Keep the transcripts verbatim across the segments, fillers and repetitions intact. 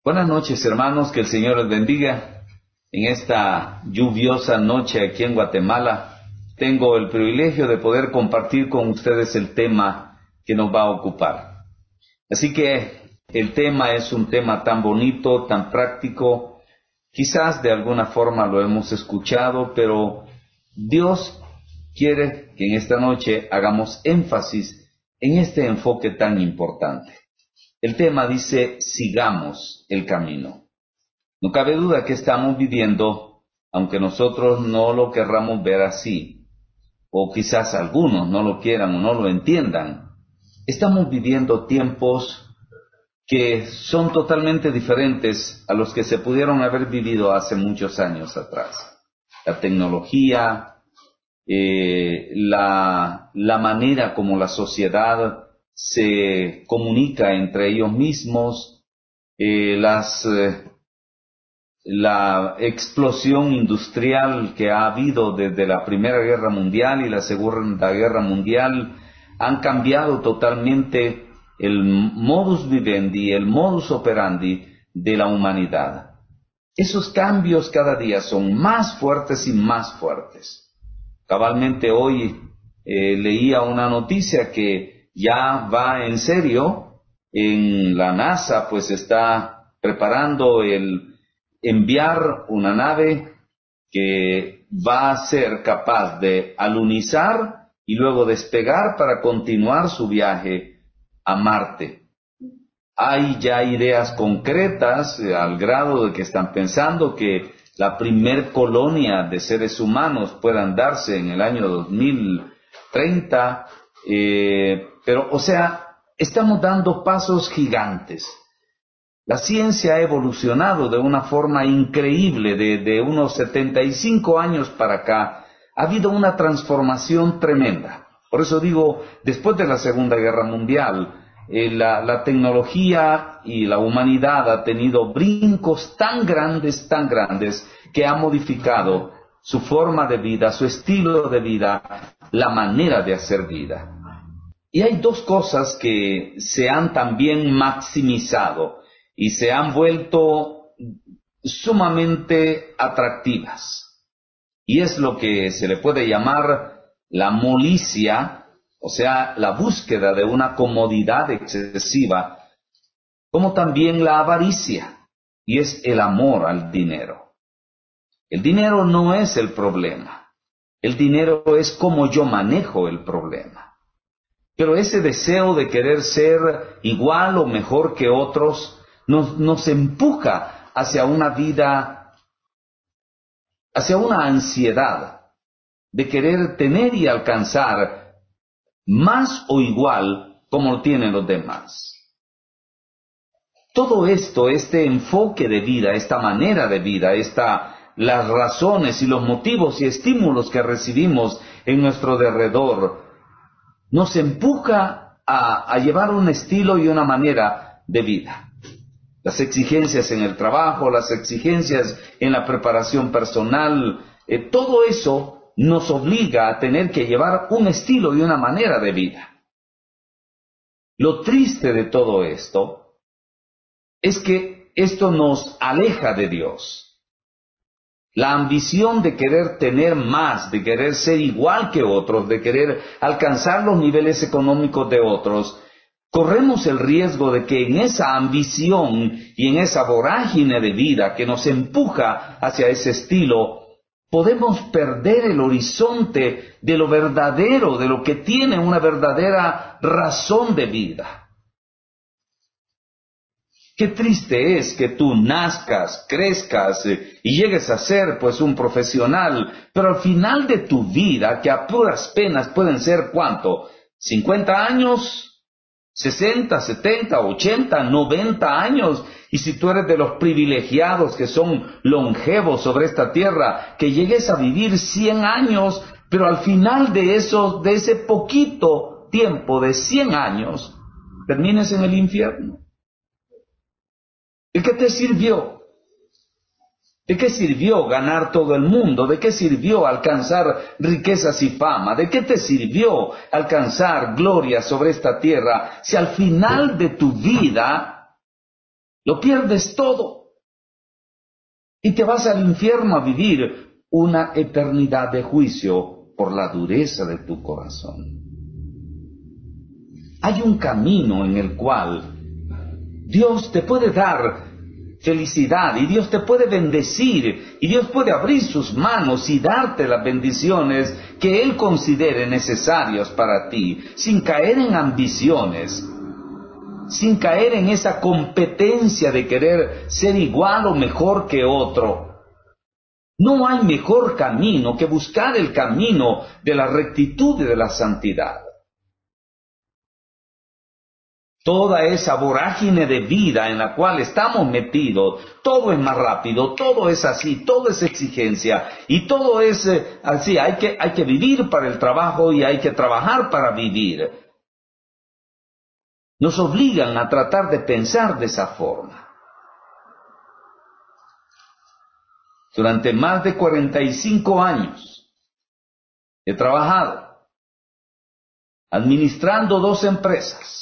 Buenas noches, hermanos, que el Señor les bendiga. En esta lluviosa noche aquí en Guatemala, tengo el privilegio de poder compartir con ustedes el tema que nos va a ocupar. Así que el tema es un tema tan bonito, tan práctico. Quizás de alguna forma lo hemos escuchado, pero Dios quiere que en esta noche hagamos énfasis en este enfoque tan importante. El tema dice, sigamos el camino. No cabe duda que estamos viviendo, aunque nosotros no lo querramos ver así, o quizás algunos no lo quieran o no lo entiendan, estamos viviendo tiempos que son totalmente diferentes a los que se pudieron haber vivido hace muchos años atrás. La tecnología, eh, la, la manera como la sociedad se comunica entre ellos mismos, eh, las, eh, la explosión industrial que ha habido desde la Primera Guerra Mundial y la Segunda Guerra Mundial han cambiado totalmente el modus vivendi, el modus operandi de la humanidad. Esos cambios cada día son más fuertes y más fuertes. Cabalmente hoy eh, leía una noticia que ya va en serio. En la NASA pues está preparando el enviar una nave que va a ser capaz de alunizar y luego despegar para continuar su viaje a Marte. Hay ya ideas concretas eh, al grado de que están pensando que la primer colonia de seres humanos puedan darse en el año dos mil treinta, eh, pero o sea, estamos dando pasos gigantes. La ciencia ha evolucionado de una forma increíble, de, de unos setenta y cinco años para acá, ha habido una transformación tremenda. Por eso digo, después de la Segunda Guerra Mundial, eh, la, la tecnología y la humanidad ha tenido brincos tan grandes, tan grandes, que ha modificado su forma de vida, su estilo de vida, la manera de hacer vida. Y hay dos cosas que se han también maximizado y se han vuelto sumamente atractivas. Y es lo que se le puede llamar la molicie, o sea, la búsqueda de una comodidad excesiva, como también la avaricia, y es el amor al dinero. El dinero no es el problema. El dinero es cómo yo manejo el problema. Pero ese deseo de querer ser igual o mejor que otros nos, nos empuja hacia una vida, hacia una ansiedad de querer tener y alcanzar más o igual como lo tienen los demás. Todo esto, este enfoque de vida, esta manera de vida, esta, las razones y los motivos y estímulos que recibimos en nuestro derredor, nos empuja a, a llevar un estilo y una manera de vida. Las exigencias en el trabajo, las exigencias en la preparación personal, eh, todo eso nos obliga a tener que llevar un estilo y una manera de vida. Lo triste de todo esto es que esto nos aleja de Dios. La ambición de querer tener más, de querer ser igual que otros, de querer alcanzar los niveles económicos de otros, corremos el riesgo de que en esa ambición y en esa vorágine de vida que nos empuja hacia ese estilo, podemos perder el horizonte de lo verdadero, de lo que tiene una verdadera razón de vida. Qué triste es que tú nazcas, crezcas eh, y llegues a ser pues un profesional, pero al final de tu vida, que a puras penas pueden ser ¿cuánto? ¿cincuenta años? ¿sesenta, setenta, ochenta, noventa años? Y si tú eres de los privilegiados que son longevos sobre esta tierra, que llegues a vivir cien años, pero al final de eso, de ese poquito tiempo de cien años, termines en el infierno. ¿De qué te sirvió? ¿De qué sirvió ganar todo el mundo? ¿De qué sirvió alcanzar riquezas y fama? ¿De qué te sirvió alcanzar gloria sobre esta tierra si al final de tu vida Lo pierdes todo. Y te vas al infierno a vivir una eternidad de juicio por la dureza de tu corazón. Hay un camino en el cual Dios te puede dar felicidad y Dios te puede bendecir y Dios puede abrir sus manos y darte las bendiciones que Él considere necesarias para ti, sin caer en ambiciones, sin caer en esa competencia de querer ser igual o mejor que otro. No hay mejor camino que buscar el camino de la rectitud y de la santidad. Toda esa vorágine de vida en la cual estamos metidos, todo es más rápido, todo es así, todo es exigencia y todo es eh, así. Hay que, hay que vivir para el trabajo y hay que trabajar para vivir. Nos obligan a tratar de pensar de esa forma. Durante más de cuarenta y cinco años he trabajado administrando dos empresas.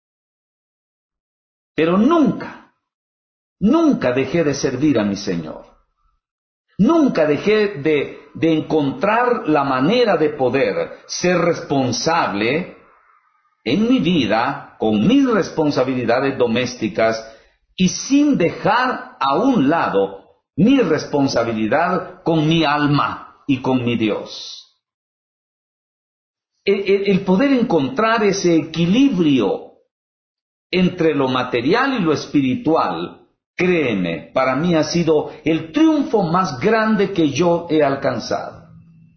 Pero nunca, nunca dejé de servir a mi Señor. Nunca dejé de, de encontrar la manera de poder ser responsable en mi vida, con mis responsabilidades domésticas y sin dejar a un lado mi responsabilidad con mi alma y con mi Dios. El, el, el poder encontrar ese equilibrio entre lo material y lo espiritual, créeme, para mí ha sido el triunfo más grande que yo he alcanzado.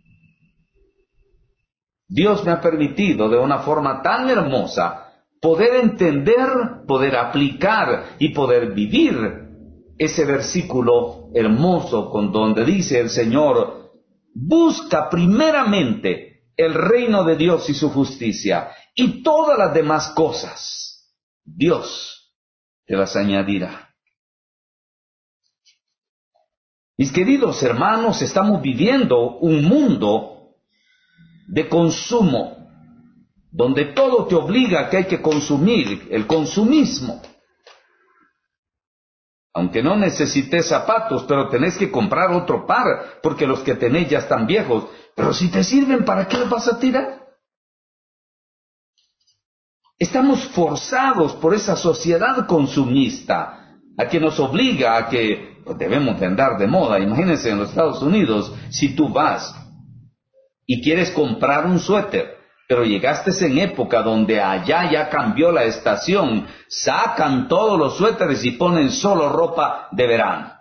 Dios me ha permitido de una forma tan hermosa poder entender, poder aplicar y poder vivir ese versículo hermoso con donde dice el Señor: busca primeramente el reino de Dios y su justicia, y todas las demás cosas Dios te las añadirá. Mis queridos hermanos, estamos viviendo un mundo de consumo, donde todo te obliga a que hay que consumir, el consumismo. Aunque no necesites zapatos, pero tenés que comprar otro par, porque los que tenés ya están viejos. Pero si te sirven, ¿para qué los vas a tirar? Estamos forzados por esa sociedad consumista, a que nos obliga a que pues, debemos de andar de moda. Imagínense en los Estados Unidos, si tú vas y quieres comprar un suéter, pero llegaste en época donde allá ya cambió la estación, sacan todos los suéteres y ponen solo ropa de verano.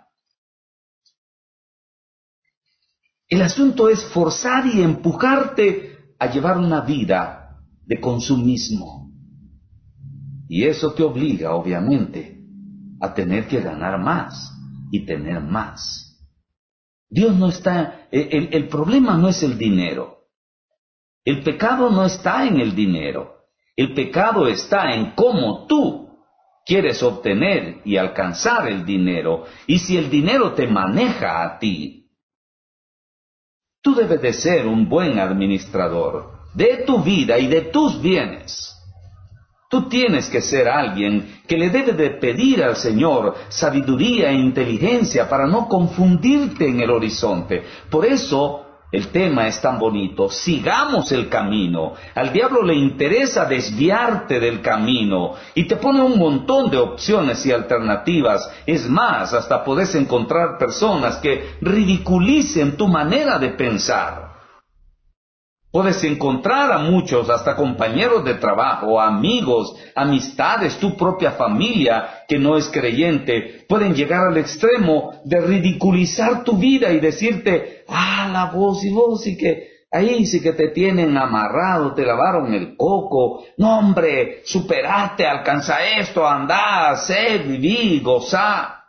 El asunto es forzar y empujarte a llevar una vida de consumismo. Y eso te obliga, obviamente, a tener que ganar más y tener más. Dios no está, el, el problema no es el dinero. El pecado no está en el dinero. El pecado está en cómo tú quieres obtener y alcanzar el dinero. Y si el dinero te maneja a ti, tú debes de ser un buen administrador de tu vida y de tus bienes. Tú tienes que ser alguien que le debe de pedir al Señor sabiduría e inteligencia para no confundirte en el horizonte. Por eso el tema es tan bonito. Sigamos el camino. Al diablo le interesa desviarte del camino y te pone un montón de opciones y alternativas. Es más, hasta podés encontrar personas que ridiculicen tu manera de pensar. Puedes encontrar a muchos, hasta compañeros de trabajo, amigos, amistades, tu propia familia que no es creyente, pueden llegar al extremo de ridiculizar tu vida y decirte, ah, la voz y vos y que ahí sí que te tienen amarrado, te lavaron el coco, no hombre, superate, alcanza esto, andá, sé, viví, gozá.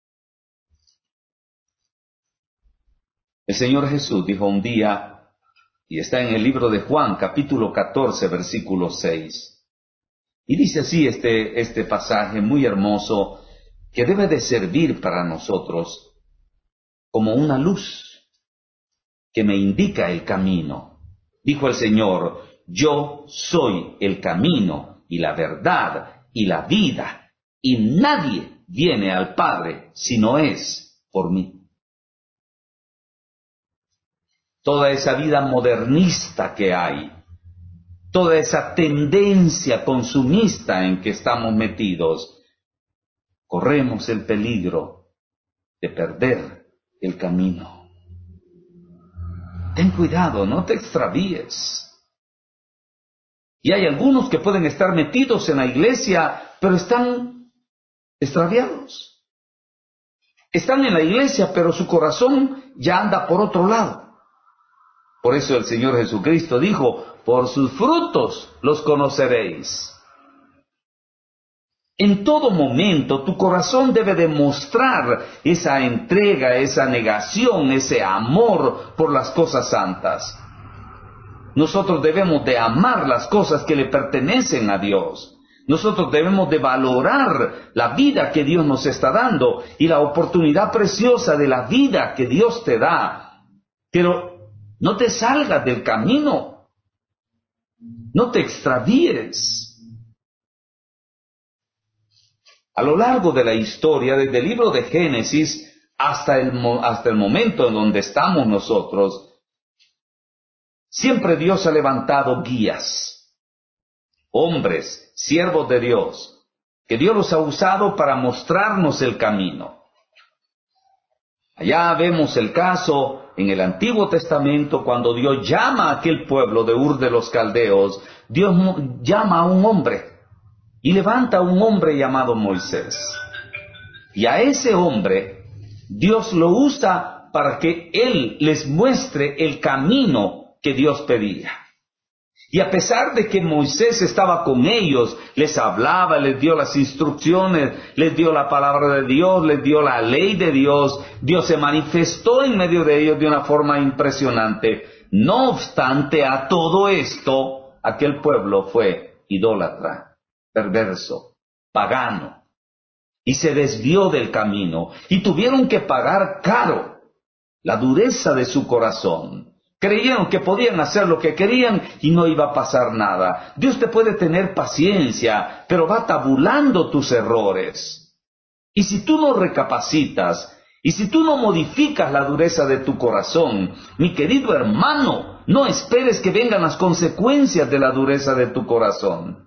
El Señor Jesús dijo un día, y está en el libro de Juan, capítulo catorce, versículo seis. Y dice así este, este pasaje muy hermoso, que debe de servir para nosotros como una luz que me indica el camino. Dijo el Señor, yo soy el camino y la verdad y la vida, y nadie viene al Padre si no es por mí. Toda esa vida modernista que hay, toda esa tendencia consumista en que estamos metidos, corremos el peligro de perder el camino. Ten cuidado, no te extravíes. Y hay algunos que pueden estar metidos en la iglesia, pero están extraviados. Están en la iglesia, pero su corazón ya anda por otro lado. Por eso el Señor Jesucristo dijo, por sus frutos los conoceréis. En todo momento tu corazón debe demostrar esa entrega, esa negación, ese amor por las cosas santas. Nosotros debemos de amar las cosas que le pertenecen a Dios. Nosotros debemos de valorar la vida que Dios nos está dando y la oportunidad preciosa de la vida que Dios te da. Pero no te salgas del camino. No te extravíes. A lo largo de la historia, desde el libro de Génesis hasta el, hasta el momento en donde estamos nosotros, siempre Dios ha levantado guías, hombres, siervos de Dios, que Dios los ha usado para mostrarnos el camino. Allá vemos el caso en el Antiguo Testamento cuando Dios llama a aquel pueblo de Ur de los Caldeos. Dios llama a un hombre y levanta a un hombre llamado Moisés. Y a ese hombre Dios lo usa para que él les muestre el camino que Dios pedía. Y a pesar de que Moisés estaba con ellos, les hablaba, les dio las instrucciones, les dio la palabra de Dios, les dio la ley de Dios, Dios se manifestó en medio de ellos de una forma impresionante. No obstante a todo esto, aquel pueblo fue idólatra, perverso, pagano, y se desvió del camino, y tuvieron que pagar caro la dureza de su corazón. Creyeron que podían hacer lo que querían y no iba a pasar nada. Dios te puede tener paciencia, pero va tabulando tus errores. Y si tú no recapacitas, y si tú no modificas la dureza de tu corazón, mi querido hermano, no esperes que vengan las consecuencias de la dureza de tu corazón.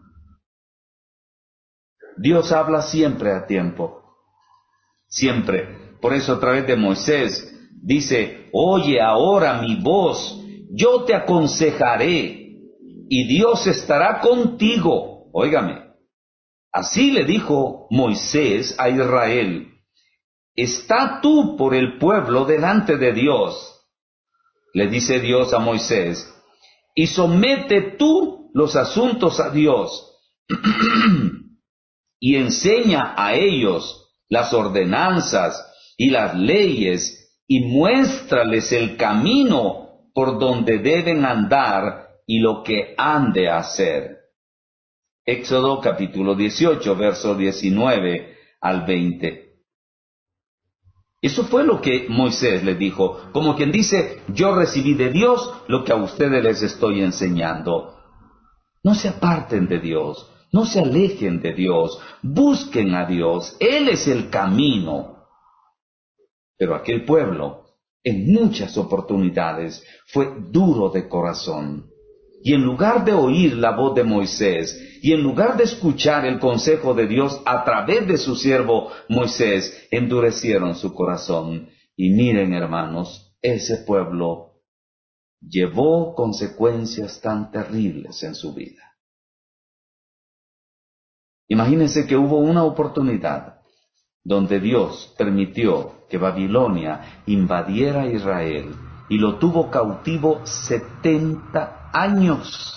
Dios habla siempre a tiempo. Siempre. Por eso a través de Moisés dice, oye ahora mi voz, yo te aconsejaré, y Dios estará contigo. Óigame, así le dijo Moisés a Israel, está tú por el pueblo delante de Dios. Le dice Dios a Moisés, y somete tú los asuntos a Dios, y enseña a ellos las ordenanzas y las leyes, y muéstrales el camino por donde deben andar y lo que han de hacer. Éxodo capítulo dieciocho, verso diecinueve al veinte. Eso fue lo que Moisés le dijo, como quien dice, yo recibí de Dios lo que a ustedes les estoy enseñando. No se aparten de Dios, no se alejen de Dios, busquen a Dios, Él es el camino. Pero aquel pueblo, en muchas oportunidades, fue duro de corazón. Y en lugar de oír la voz de Moisés, y en lugar de escuchar el consejo de Dios a través de su siervo Moisés, endurecieron su corazón. Y miren, hermanos, ese pueblo llevó consecuencias tan terribles en su vida. Imagínense que hubo una oportunidad donde Dios permitió que Babilonia invadiera a Israel y lo tuvo cautivo setenta años.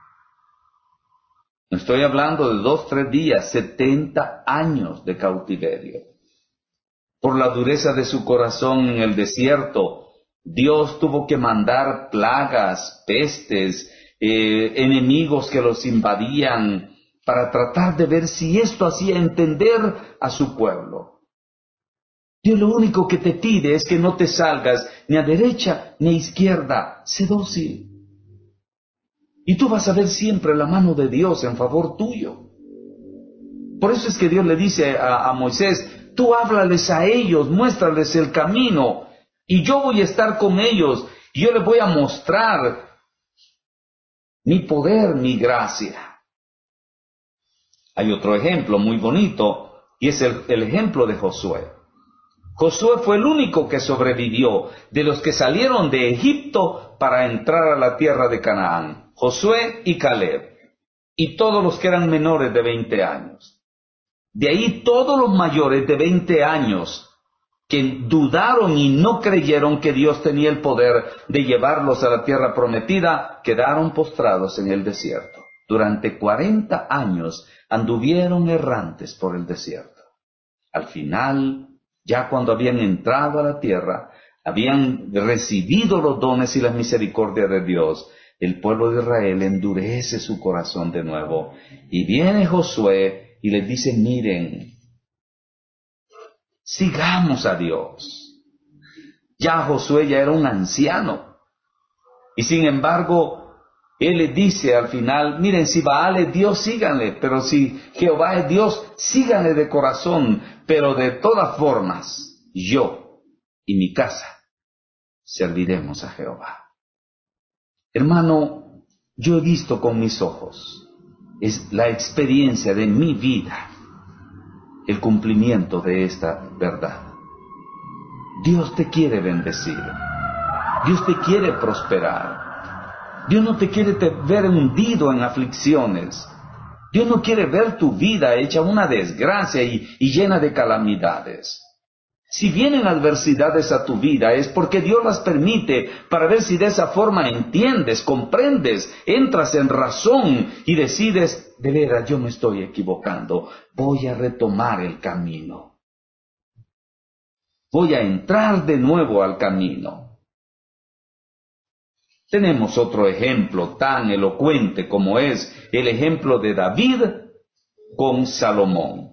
No estoy hablando de dos, tres días, setenta años de cautiverio. Por la dureza de su corazón en el desierto, Dios tuvo que mandar plagas, pestes, eh, enemigos que los invadían, para tratar de ver si esto hacía entender a su pueblo. Dios lo único que te pide es que no te salgas ni a derecha ni a izquierda, sé dócil. Y tú vas a ver siempre la mano de Dios en favor tuyo. Por eso es que Dios le dice a, a Moisés, tú háblales a ellos, muéstrales el camino, y yo voy a estar con ellos, y yo les voy a mostrar mi poder, mi gracia. Hay otro ejemplo muy bonito, y es el, el ejemplo de Josué. Josué fue el único que sobrevivió de los que salieron de Egipto para entrar a la tierra de Canaán. Josué y Caleb, y todos los que eran menores de veinte años. De ahí todos los mayores de veinte años que dudaron y no creyeron que Dios tenía el poder de llevarlos a la tierra prometida, quedaron postrados en el desierto. Durante cuarenta años anduvieron errantes por el desierto. Al final, ya cuando habían entrado a la tierra, habían recibido los dones y la misericordia de Dios, el pueblo de Israel endurece su corazón de nuevo. Y viene Josué y les dice, miren, sigamos a Dios. Ya Josué ya era un anciano. Y sin embargo, él les dice al final, miren, si Baal es Dios, síganle. Pero si Jehová es Dios, síganle de corazón. Pero de todas formas, yo y mi casa serviremos a Jehová. Hermano, yo he visto con mis ojos, es la experiencia de mi vida, el cumplimiento de esta verdad. Dios te quiere bendecir. Dios te quiere prosperar. Dios no te quiere te ver hundido en aflicciones. Dios no quiere ver tu vida hecha una desgracia y, y llena de calamidades. Si vienen adversidades a tu vida es porque Dios las permite para ver si de esa forma entiendes, comprendes, entras en razón y decides, de veras yo me estoy equivocando, voy a retomar el camino. Voy a entrar de nuevo al camino. Tenemos otro ejemplo tan elocuente como es el ejemplo de David con Salomón.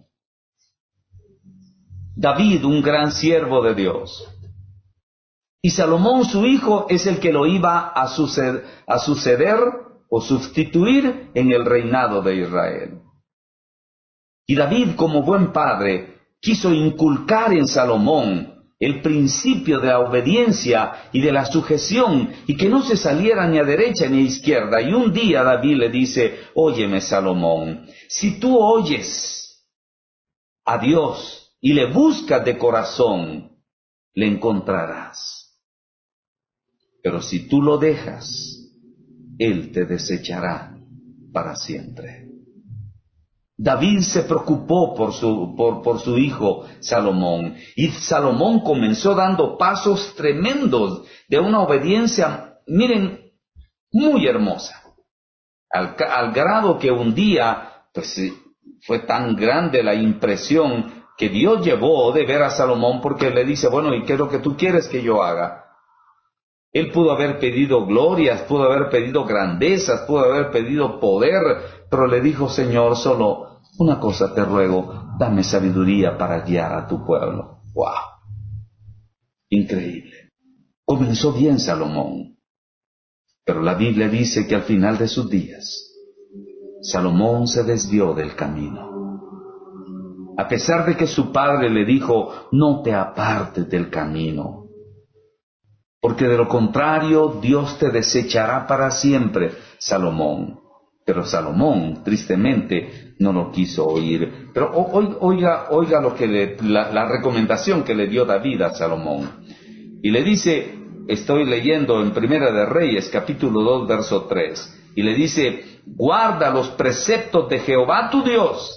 David, un gran siervo de Dios. Y Salomón, su hijo, es el que lo iba a suceder, a suceder o sustituir en el reinado de Israel. Y David, como buen padre, quiso inculcar en Salomón el principio de la obediencia y de la sujeción, y que no se saliera ni a derecha ni a izquierda. Y un día David le dice, óyeme Salomón, si tú oyes a Dios y le buscas de corazón, le encontrarás. Pero si tú lo dejas, Él te desechará para siempre. David se preocupó por su, por, por su hijo Salomón, y Salomón comenzó dando pasos tremendos de una obediencia, miren, muy hermosa, al, al grado que un día, pues fue tan grande la impresión que Dios llevó de ver a Salomón, porque le dice, bueno, ¿y qué es lo que tú quieres que yo haga? Él pudo haber pedido glorias, pudo haber pedido grandezas, pudo haber pedido poder, pero le dijo, Señor, solo una cosa te ruego, dame sabiduría para guiar a tu pueblo. ¡Wow! Increíble. Comenzó bien Salomón, pero la Biblia dice que al final de sus días, Salomón se desvió del camino. A pesar de que su padre le dijo, no te apartes del camino, porque de lo contrario Dios te desechará para siempre, Salomón. Pero Salomón, tristemente, no lo quiso oír. Pero oiga, oiga lo que le, la, la recomendación que le dio David a Salomón. Y le dice, estoy leyendo en Primera de Reyes, capítulo dos, verso tres, y le dice, guarda los preceptos de Jehová tu Dios,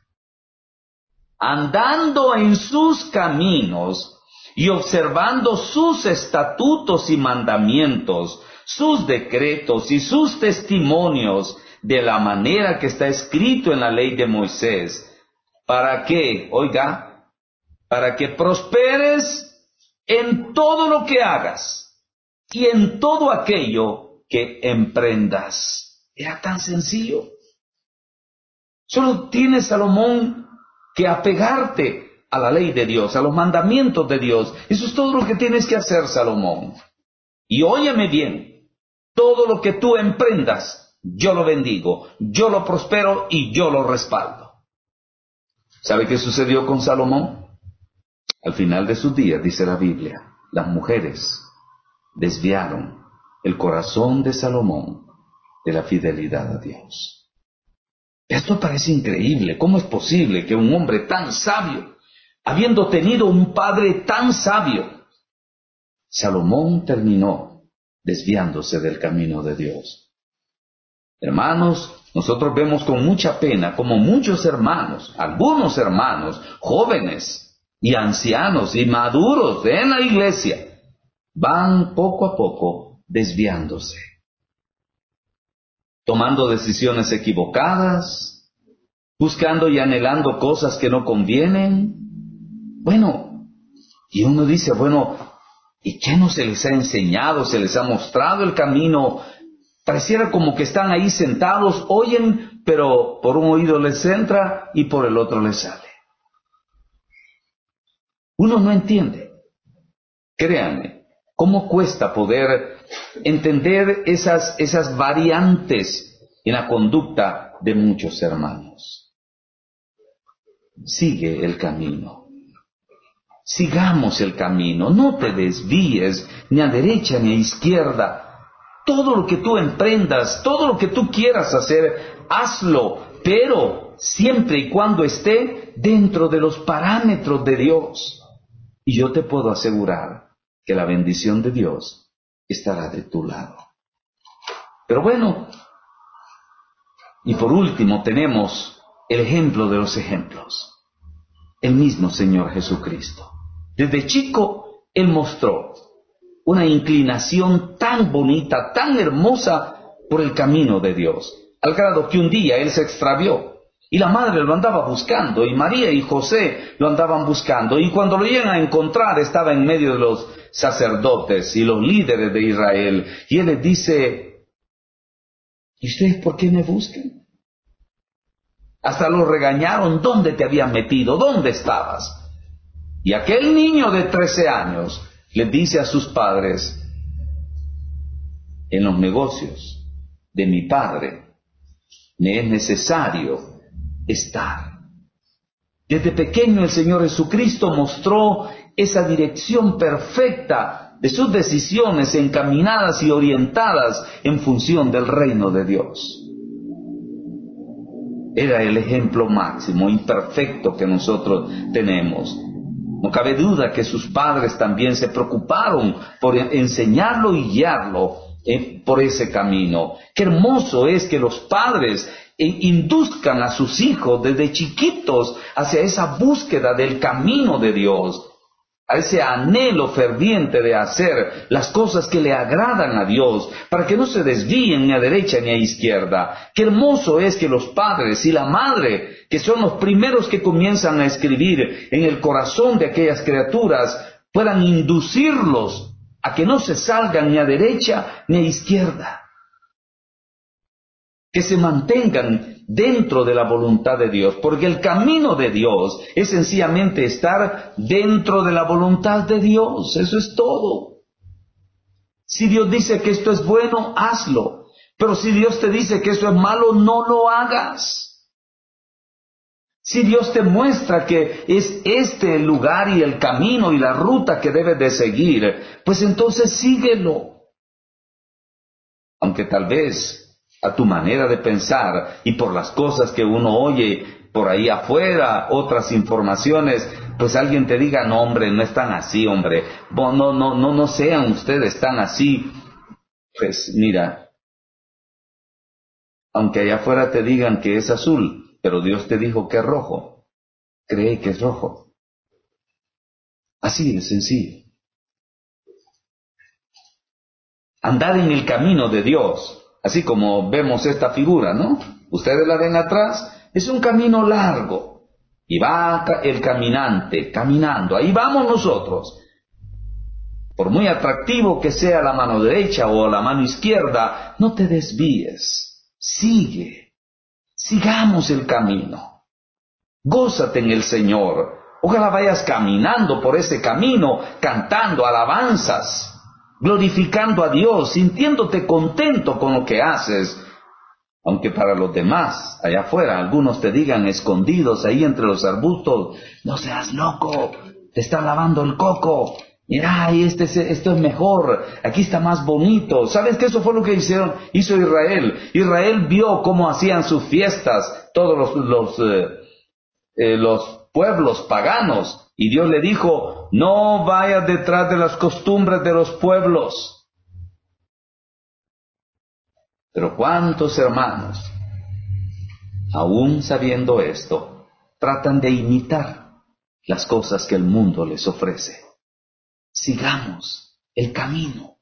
andando en sus caminos y observando sus estatutos y mandamientos, sus decretos y sus testimonios, de la manera que está escrito en la ley de Moisés, para que, oiga, para que prosperes en todo lo que hagas y en todo aquello que emprendas. Era tan sencillo. Solo tiene Salomón que apegarte a la ley de Dios, a los mandamientos de Dios. Eso es todo lo que tienes que hacer, Salomón. Y óyeme bien, todo lo que tú emprendas, yo lo bendigo, yo lo prospero y yo lo respaldo. ¿Sabe qué sucedió con Salomón? Al final de sus días, dice la Biblia, las mujeres desviaron el corazón de Salomón de la fidelidad a Dios. Esto parece increíble. ¿Cómo es posible que un hombre tan sabio, habiendo tenido un padre tan sabio, Salomón terminó desviándose del camino de Dios? Hermanos, nosotros vemos con mucha pena como muchos hermanos, algunos hermanos, jóvenes y ancianos y maduros en la iglesia, van poco a poco desviándose, tomando decisiones equivocadas, buscando y anhelando cosas que no convienen. Bueno, y uno dice, bueno, ¿y qué no se les ha enseñado? ¿Se les ha mostrado el camino? Pareciera como que están ahí sentados, oyen, pero por un oído les entra y por el otro les sale. Uno no entiende. Créanme, cómo cuesta poder entender esas, esas variantes en la conducta de muchos hermanos. Sigue el camino. Sigamos el camino. No te desvíes ni a derecha ni a izquierda. Todo lo que tú emprendas, todo lo que tú quieras hacer, hazlo, pero siempre y cuando esté dentro de los parámetros de Dios. Y yo te puedo asegurar que la bendición de Dios estará de tu lado. Pero bueno, y por último tenemos el ejemplo de los ejemplos. El mismo Señor Jesucristo. Desde chico, Él mostró una inclinación tan bonita, tan hermosa por el camino de Dios, al grado que un día Él se extravió y la madre lo andaba buscando, y María y José lo andaban buscando, y cuando lo llegan a encontrar estaba en medio de los sacerdotes y los líderes de Israel, y Él les dice, ¿y ustedes por qué me buscan? Hasta lo regañaron, ¿dónde te habían metido? ¿Dónde estabas? Y aquel niño de trece años le dice a sus padres, en los negocios de mi padre me es necesario estar. Desde pequeño el Señor Jesucristo mostró esa dirección perfecta de sus decisiones encaminadas y orientadas en función del reino de Dios. Era el ejemplo máximo, imperfecto que nosotros tenemos. No cabe duda que sus padres también se preocuparon por enseñarlo y guiarlo eh, por ese camino. Qué hermoso es que los padres eh, induzcan a sus hijos desde chiquitos hacia esa búsqueda del camino de Dios, a ese anhelo ferviente de hacer las cosas que le agradan a Dios, para que no se desvíen ni a derecha ni a izquierda. Qué hermoso es que los padres y la madre, que son los primeros que comienzan a escribir en el corazón de aquellas criaturas, puedan inducirlos a que no se salgan ni a derecha ni a izquierda, que se mantengan dentro de la voluntad de Dios, porque el camino de Dios es sencillamente estar dentro de la voluntad de Dios. Eso es todo. Si Dios dice que esto es bueno, hazlo, pero si Dios te dice que eso es malo, no lo hagas. Si Dios te muestra que es este el lugar y el camino y la ruta que debes de seguir, pues entonces síguelo. Aunque tal vez a tu manera de pensar y por las cosas que uno oye por ahí afuera, otras informaciones, pues alguien te diga, no hombre, no están así, hombre, no, no, no, no sean ustedes tan así. Pues mira, aunque allá afuera te digan que es azul, pero Dios te dijo que es rojo, cree que es rojo. Así de sencillo. Andar en el camino de Dios, así como vemos esta figura, ¿no? Ustedes la ven atrás, es un camino largo. Y va el caminante, caminando. Ahí vamos nosotros. Por muy atractivo que sea la mano derecha o la mano izquierda, no te desvíes. Sigue. Sigamos el camino. Gózate en el Señor. Ojalá vayas caminando por ese camino, cantando alabanzas, glorificando a Dios, sintiéndote contento con lo que haces. Aunque para los demás, allá afuera, algunos te digan escondidos ahí entre los arbustos, no seas loco, te están lavando el coco. Mira, este es, esto es mejor, aquí está más bonito. ¿Sabes que eso fue lo que hicieron, hizo Israel? Israel vio cómo hacían sus fiestas todos los, los, eh, eh, los pueblos paganos. Y Dios le dijo, no vayas detrás de las costumbres de los pueblos. Pero ¿cuántos hermanos, aún sabiendo esto, tratan de imitar las cosas que el mundo les ofrece? Sigamos el camino.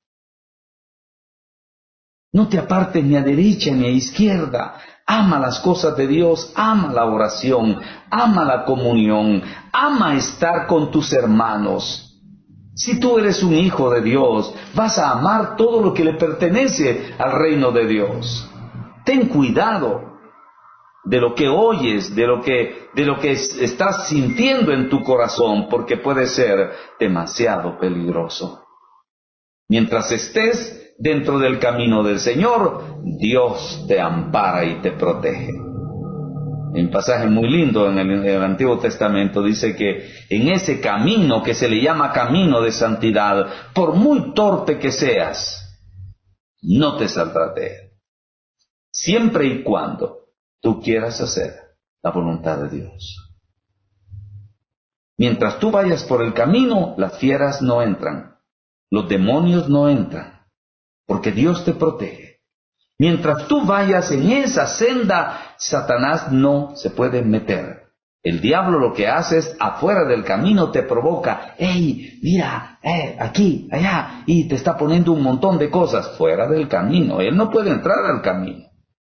No te apartes ni a derecha ni a izquierda. Ama las cosas de Dios, ama la oración, ama la comunión, ama estar con tus hermanos. Si tú eres un hijo de Dios, vas a amar todo lo que le pertenece al reino de Dios. Ten cuidado de lo que oyes, de lo que, de lo que estás sintiendo en tu corazón, porque puede ser demasiado peligroso. Mientras estés dentro del camino del Señor, Dios te ampara y te protege. Un pasaje muy lindo en el, en el Antiguo Testamento dice que en ese camino que se le llama camino de santidad, por muy torpe que seas, no te saldrás de él. Siempre y cuando tú quieras hacer la voluntad de Dios. Mientras tú vayas por el camino, las fieras no entran, los demonios no entran, porque Dios te protege. Mientras tú vayas en esa senda, Satanás no se puede meter. El diablo lo que hace es, afuera del camino te provoca, ¡hey, mira, eh, aquí, allá! Y te está poniendo un montón de cosas fuera del camino. Él no puede entrar al camino.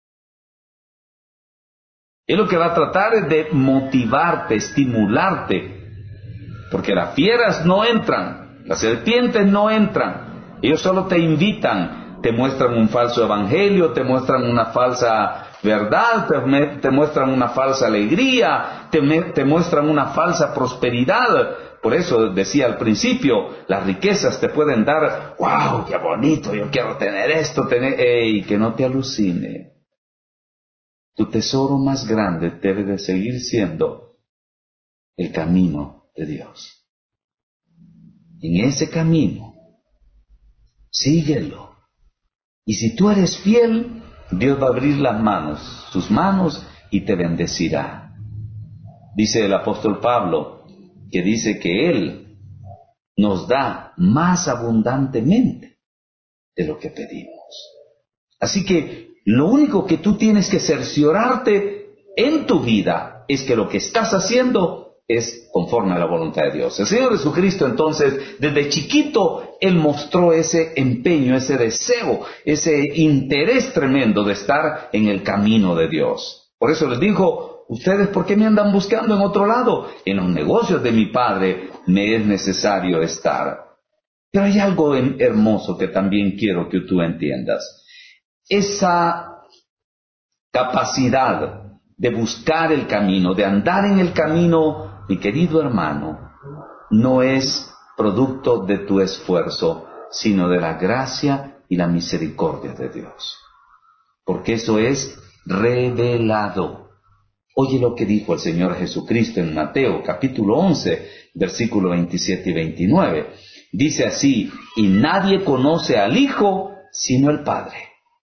Él lo que va a tratar es de motivarte, estimularte. Porque las fieras no entran, las serpientes no entran. Ellos solo te invitan. Te muestran un falso evangelio, te muestran una falsa verdad, te, te muestran una falsa alegría, te, te muestran una falsa prosperidad. Por eso decía al principio, las riquezas te pueden dar, wow, qué bonito, yo quiero tener esto, tener, ey, que no te alucine. Tu tesoro más grande debe de seguir siendo el camino de Dios. En ese camino, síguelo. Y si tú eres fiel, Dios va a abrir las manos, sus manos, y te bendecirá. Dice el apóstol Pablo, que dice que Él nos da más abundantemente de lo que pedimos. Así que lo único que tú tienes que cerciorarte en tu vida es que lo que estás haciendo es conforme a la voluntad de Dios. El Señor Jesucristo, entonces, desde chiquito, Él mostró ese empeño, ese deseo, ese interés tremendo de estar en el camino de Dios. Por eso les dijo, ustedes, ¿por qué me andan buscando en otro lado? En los negocios de mi Padre me es necesario estar. Pero hay algo hermoso que también quiero que tú entiendas. Esa capacidad de buscar el camino, de andar en el camino, mi querido hermano, no es producto de tu esfuerzo, sino de la gracia y la misericordia de Dios. Porque eso es revelado. Oye lo que dijo el Señor Jesucristo en Mateo capítulo once, versículo veintisiete y veintinueve. Dice así, y nadie conoce al Hijo sino el Padre.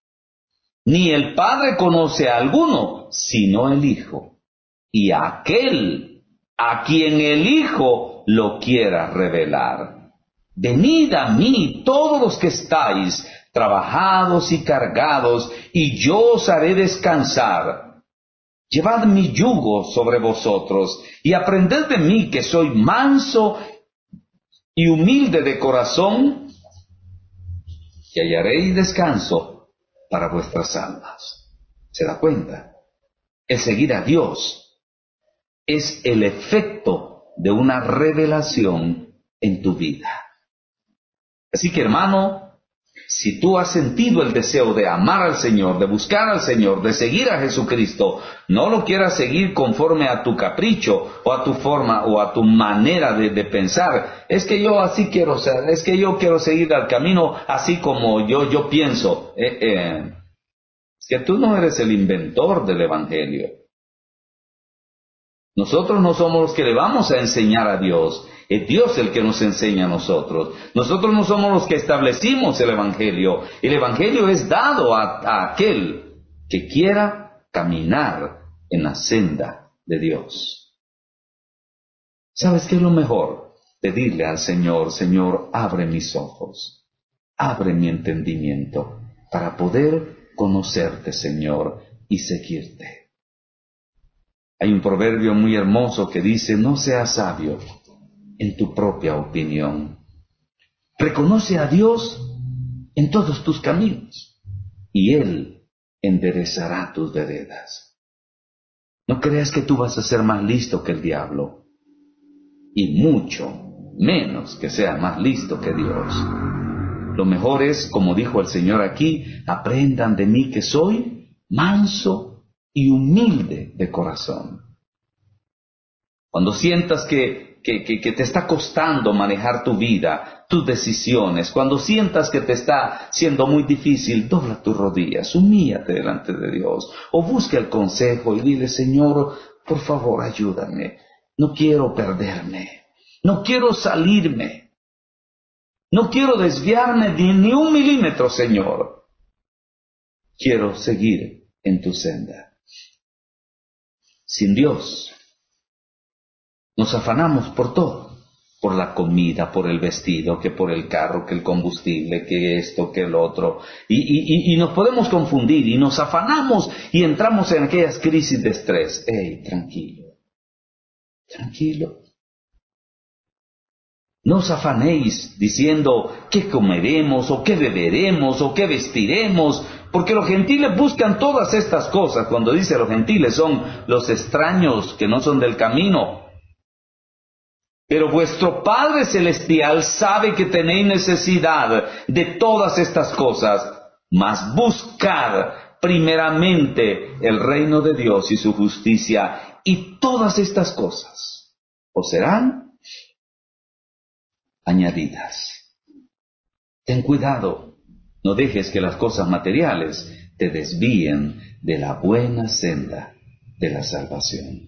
Ni el Padre conoce a alguno sino el Hijo. Y aquel a quien el Hijo lo quiera revelar. Venid a mí todos los que estáis trabajados y cargados, y yo os haré descansar. Llevad mi yugo sobre vosotros, y aprended de mí que soy manso y humilde de corazón, y hallaréis descanso para vuestras almas. ¿Se da cuenta? El seguir a Dios es el efecto de una revelación en tu vida. Así que, hermano, si tú has sentido el deseo de amar al Señor, de buscar al Señor, de seguir a Jesucristo, no lo quieras seguir conforme a tu capricho o a tu forma o a tu manera de, de pensar. Es que yo así quiero ser, es que yo quiero seguir al camino así como yo, yo pienso. Eh, eh, que tú no eres el inventor del Evangelio. Nosotros no somos los que le vamos a enseñar a Dios. Es Dios el que nos enseña a nosotros. Nosotros no somos los que establecimos el Evangelio. El Evangelio es dado a, a aquel que quiera caminar en la senda de Dios. ¿Sabes qué es lo mejor? Pedirle al Señor: Señor, abre mis ojos, abre mi entendimiento para poder conocerte, Señor, y seguirte. Hay un proverbio muy hermoso que dice: no seas sabio en tu propia opinión. Reconoce a Dios en todos tus caminos y Él enderezará tus veredas. No creas que tú vas a ser más listo que el diablo, y mucho menos que sea más listo que Dios. Lo mejor es, como dijo el Señor aquí: aprendan de mí que soy manso y humilde de corazón. Cuando sientas que, que, que, que te está costando manejar tu vida, tus decisiones, cuando sientas que te está siendo muy difícil, dobla tus rodillas, humíllate delante de Dios, o busca el consejo y dile: Señor, por favor, ayúdame. No quiero perderme, no quiero salirme, no quiero desviarme ni, ni un milímetro, Señor. Quiero seguir en tu senda. Sin Dios, nos afanamos por todo, por la comida, por el vestido, que por el carro, que el combustible, que esto, que el otro, y, y, y nos podemos confundir, y nos afanamos, y entramos en aquellas crisis de estrés. ¡Ey, tranquilo! Tranquilo. No os afanéis diciendo qué comeremos, o qué beberemos, o qué vestiremos, porque los gentiles buscan todas estas cosas. Cuando dice los gentiles, son los extraños que no son del camino. Pero vuestro Padre Celestial sabe que tenéis necesidad de todas estas cosas, mas buscad primeramente el reino de Dios y su justicia, y todas estas cosas os serán añadidas. Ten cuidado, no dejes que las cosas materiales te desvíen de la buena senda de la salvación.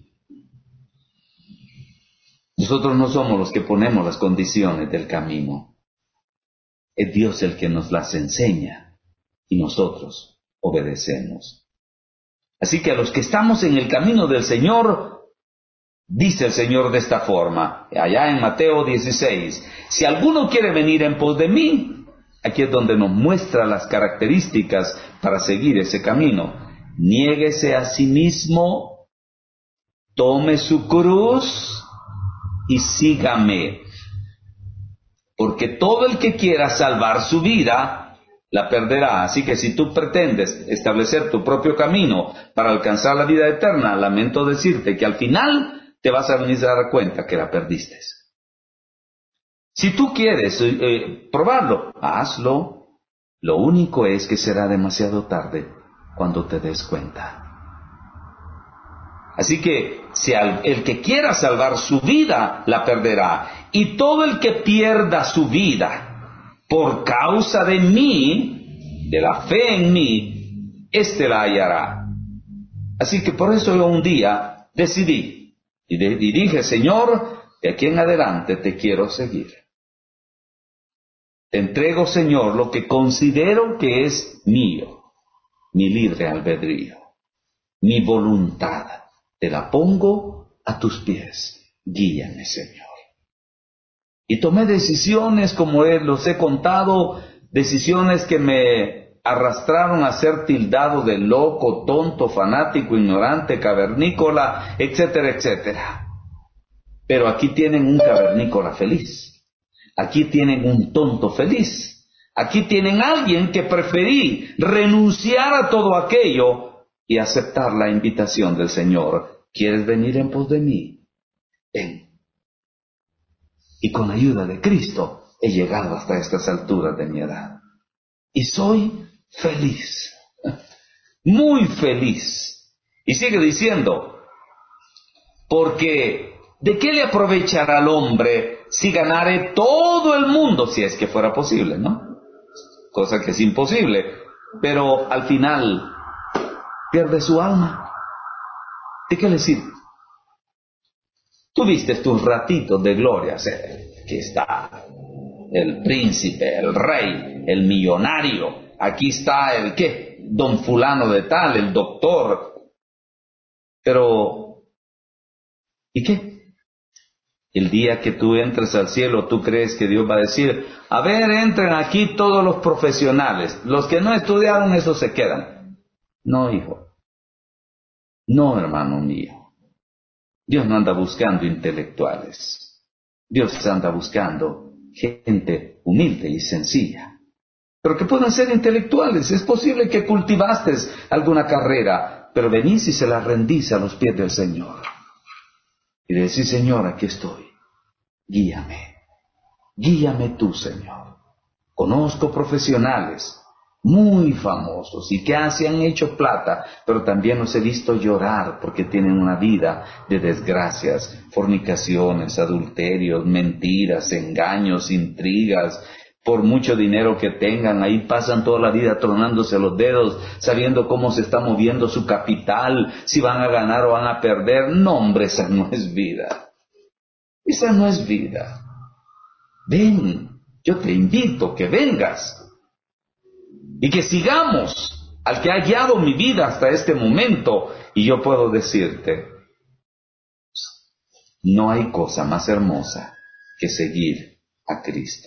Nosotros no somos los que ponemos las condiciones del camino. Es Dios el que nos las enseña y nosotros obedecemos. Así que a los que estamos en el camino del Señor, dice el Señor de esta forma, allá en Mateo dieciséis, si alguno quiere venir en pos de mí, aquí es donde nos muestra las características para seguir ese camino. Niéguese a sí mismo, tome su cruz y sígame. Porque todo el que quiera salvar su vida, la perderá. Así que si tú pretendes establecer tu propio camino para alcanzar la vida eterna, lamento decirte que al final te vas a venir a dar cuenta que la perdiste. Si tú quieres eh, probarlo, hazlo. Lo único es que será demasiado tarde cuando te des cuenta. Así que si al, el que quiera salvar su vida, la perderá. Y todo el que pierda su vida por causa de mí, de la fe en mí, éste la hallará. Así que por eso yo un día decidí y, de, y dije: Señor, de aquí en adelante te quiero seguir. Te entrego, Señor, lo que considero que es mío, mi libre albedrío, mi voluntad. Te la pongo a tus pies. Guíame, Señor. Y tomé decisiones, como los he contado, decisiones que me arrastraron a ser tildado de loco, tonto, fanático, ignorante, cavernícola, etcétera, etcétera. Pero aquí tienen un cavernícola feliz. Aquí tienen un tonto feliz. Aquí tienen a alguien que preferí renunciar a todo aquello y aceptar la invitación del Señor. ¿Quieres venir en pos de mí? Ven. Y con la ayuda de Cristo he llegado hasta estas alturas de mi edad. Y soy feliz. Muy feliz. Y sigue diciendo, porque ¿de qué le aprovechará al hombre si ganare todo el mundo? Si es que fuera posible, ¿no? Cosa que es imposible. Pero al final pierde su alma. ¿De qué le sirve? Tú viste tus ratitos de gloria, aquí está el príncipe, el rey, el millonario, aquí está el qué, don fulano de tal, el doctor. Pero, ¿y qué? El día que tú entres al cielo, ¿tú crees que Dios va a decir, a ver, entren aquí todos los profesionales, los que no estudiaron, esos se quedan? No, hijo. No, hermano mío. Dios no anda buscando intelectuales. Dios anda buscando gente humilde y sencilla. Pero que puedan ser intelectuales. Es posible que cultivaste alguna carrera, pero venís y se la rendís a los pies del Señor. Y decís, Señor, aquí estoy. Guíame. Guíame tú, Señor. Conozco profesionales muy famosos y que se han hecho plata, pero también los he visto llorar porque tienen una vida de desgracias, fornicaciones, adulterios, mentiras, engaños, intrigas. Por mucho dinero que tengan, ahí pasan toda la vida tronándose los dedos, sabiendo cómo se está moviendo su capital, si van a ganar o van a perder. No, hombre, esa no es vida. Esa no es vida. Ven, yo te invito que vengas y que sigamos al que ha guiado mi vida hasta este momento. Y yo puedo decirte, no hay cosa más hermosa que seguir a Cristo.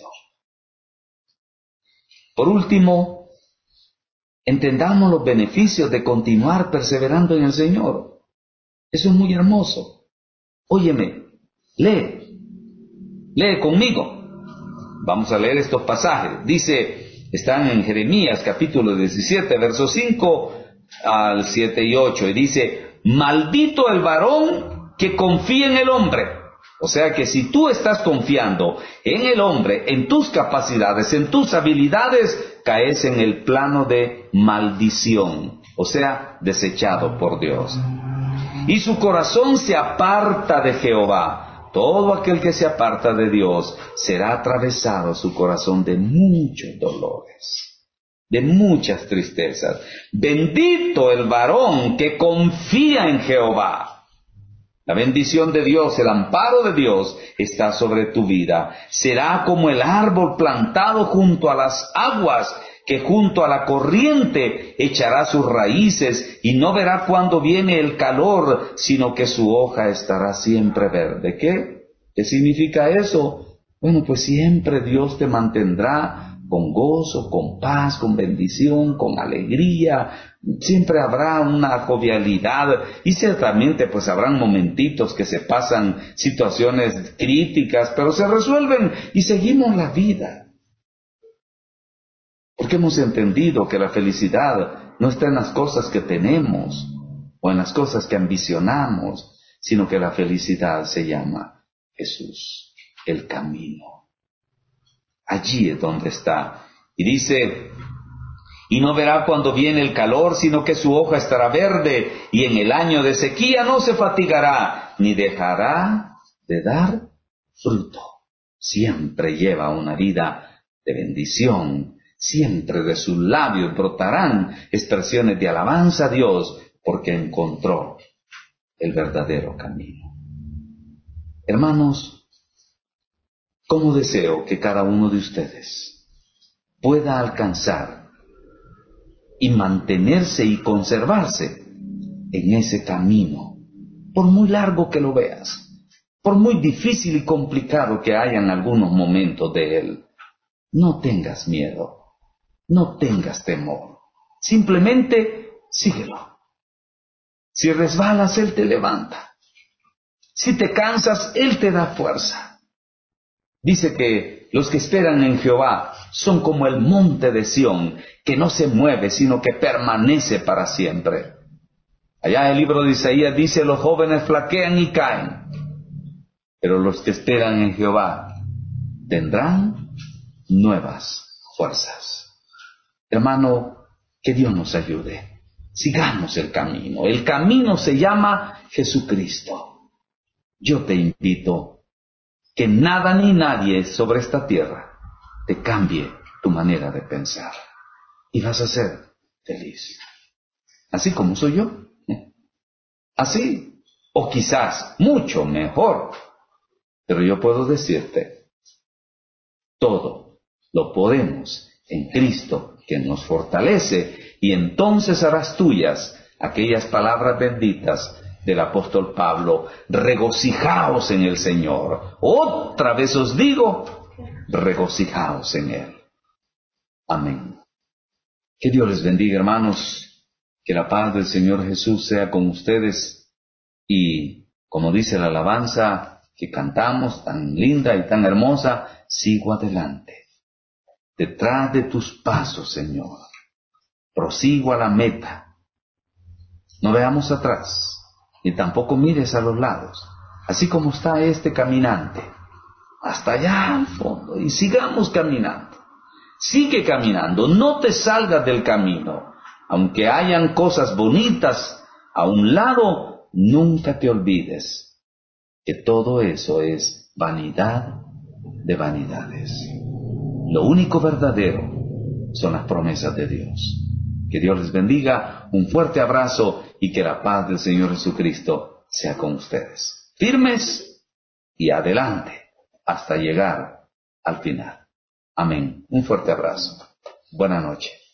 Por último, entendamos los beneficios de continuar perseverando en el Señor. Eso es muy hermoso. Óyeme, lee, lee conmigo. Vamos a leer estos pasajes. Dice, están en Jeremías capítulo diecisiete, versos cinco al siete y ocho, y dice, maldito el varón que confía en el hombre. O sea que si tú estás confiando en el hombre, en tus capacidades, en tus habilidades, caes en el plano de maldición, o sea, desechado por Dios. Y su corazón se aparta de Jehová. Todo aquel que se aparta de Dios será atravesado su corazón de muchos dolores, de muchas tristezas. Bendito el varón que confía en Jehová. La bendición de Dios, el amparo de Dios está sobre tu vida. Será como el árbol plantado junto a las aguas, que junto a la corriente echará sus raíces y no verá cuándo viene el calor, sino que su hoja estará siempre verde. ¿Qué? ¿Qué significa eso? Bueno, pues siempre Dios te mantendrá con gozo, con paz, con bendición, con alegría. Siempre habrá una jovialidad y ciertamente pues habrán momentitos que se pasan situaciones críticas, pero se resuelven y seguimos la vida. Porque hemos entendido que la felicidad no está en las cosas que tenemos o en las cosas que ambicionamos, sino que la felicidad se llama Jesús, el camino. Allí es donde está. Y dice, y no verá cuando viene el calor, sino que su hoja estará verde, y en el año de sequía no se fatigará, ni dejará de dar fruto. Siempre lleva una vida de bendición. Siempre de sus labios brotarán expresiones de alabanza a Dios, porque encontró el verdadero camino. Hermanos, ¿cómo deseo que cada uno de ustedes pueda alcanzar y mantenerse y conservarse en ese camino, por muy largo que lo veas, por muy difícil y complicado que hayan algunos momentos de él? No tengas miedo. No tengas temor, simplemente síguelo. Si resbalas, Él te levanta. Si te cansas, Él te da fuerza. Dice que los que esperan en Jehová son como el monte de Sión, que no se mueve, sino que permanece para siempre. Allá en el libro de Isaías dice, los jóvenes flaquean y caen, pero los que esperan en Jehová tendrán nuevas fuerzas. Hermano, que Dios nos ayude. Sigamos el camino. El camino se llama Jesucristo. Yo te invito que nada ni nadie sobre esta tierra te cambie tu manera de pensar. Y vas a ser feliz. así como soy yo. Así, o quizás mucho mejor. Pero yo puedo decirte, todo lo podemos en Cristo que nos fortalece, y entonces harás tuyas aquellas palabras benditas del apóstol Pablo: regocijaos en el Señor. Otra vez os digo, regocijaos en Él. Amén. Que Dios les bendiga, hermanos. Que la paz del Señor Jesús sea con ustedes. Y como dice la alabanza que cantamos, tan linda y tan hermosa, sigo adelante, detrás de tus pasos, Señor. Prosigo a la meta. No veamos atrás, ni tampoco mires a los lados, así como está este caminante, hasta allá al fondo, y sigamos caminando. Sigue caminando, no te salgas del camino. Aunque hayan cosas bonitas a un lado, nunca te olvides que todo eso es vanidad de vanidades. Lo único verdadero son las promesas de Dios. Que Dios les bendiga, un fuerte abrazo, y que la paz del Señor Jesucristo sea con ustedes. Firmes y adelante hasta llegar al final. Amén. Un fuerte abrazo. Buenas noches.